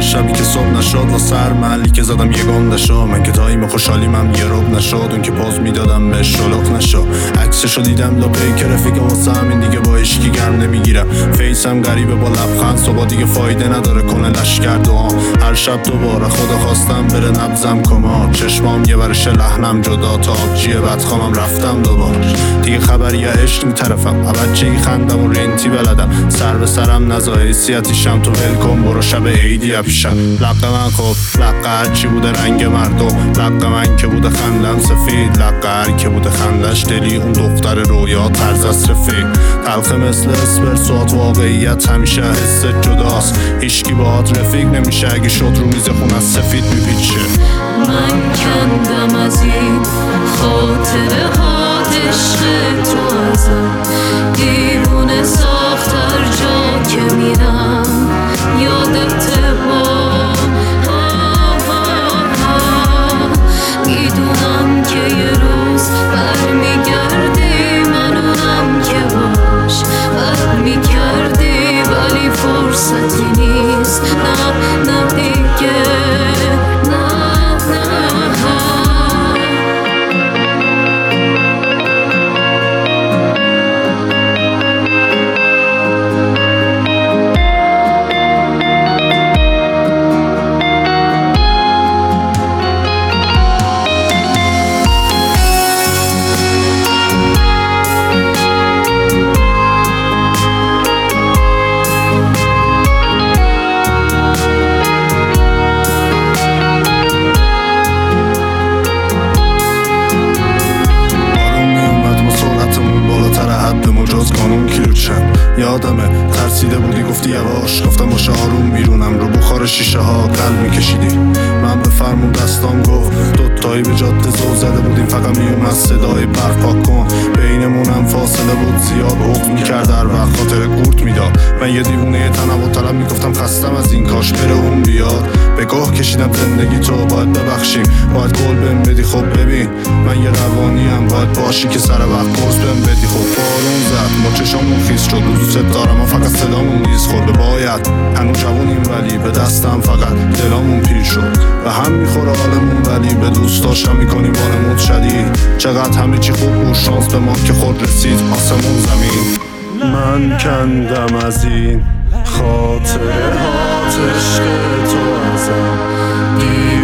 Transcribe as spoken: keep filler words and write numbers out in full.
شبی که صبح نشد و سر محلی که زدم یه گنده شو. من که تایم خوشحالیم هم یه رب نشد، اون که پاز میدادم به شلوغ نشو. عکسشو دیدم لا پیک رفیقم واسه همین دیگه با اشکی گرم نمیگیرم. فیسم غریبه با لبخند صبح دیگه فایده نداره کنه لشکر دعا. هر شب دوباره خدا خواستم بره نبزم کما. چشمام یه برش لحنم جدا تا آبجیه بدخوامم رفتم دوباره. دیگه خبری عشق این طرفم بچه‌ای خندم و رنتی بلدم. سر به سرم نزای سیاتیشم تو ولکن برو شب عیدی پیشم. لق من خب لق هرچی بوده رنگ مردم، لق من که بوده خندم سفید، لق هر که بوده خندش دلی اون دختر رویا طرز از رفیق. تلخه مثل اسپرسوات واقعیت همیشه حس جداست. هیچکی باهات رفیق نمیشه اگه شد رو میز خون از سفید میپیچه. من کندم از این خاطره ها عشق تو ازم، دیوونه ساخت هر جا که میرم یادت با. میدونم که یه روز برمیگردی، منونم که باش بد میکردی، ولی فرصتی نیست نه نه دیگه. یادمه ترسیده بودی گفتی یواش، گفتم باشه آروم بیرونم رو بخار شیشه ها قلب میکشیدی. من به فرمون دستام گفت دوتایی به جاده زو زده بودیم، فقط میومد صدای برپا کن. بینمونم فاصله بود زیاد، حکم میکرد هر وقت خاطر قورت میداد. من یه دیوونه تنم و طلب میگفتم خستم از این کاش بره اون بیاد. به گاه کشیدم زندگی تو باید ببخشیم، باید گل بهم بدی. خب ببین من یه روانیم، باید باشی که سر وقت قرص بهم بدی. خب بارون زد ما چشامون خیس شد، دوست دارم و فقط صدامون نیست خورده. باید هنوز جوونیم ولی به دستم فقط دلامون پیر شد و هم میخوره حالمون، ولی به دوست داشتم میکنیم بارمون شدید. چقدر همه چی خوب بود، شانس به ما که خود رسید آسمون زمین. من کندم از این خاطره ها عشق تو ازم.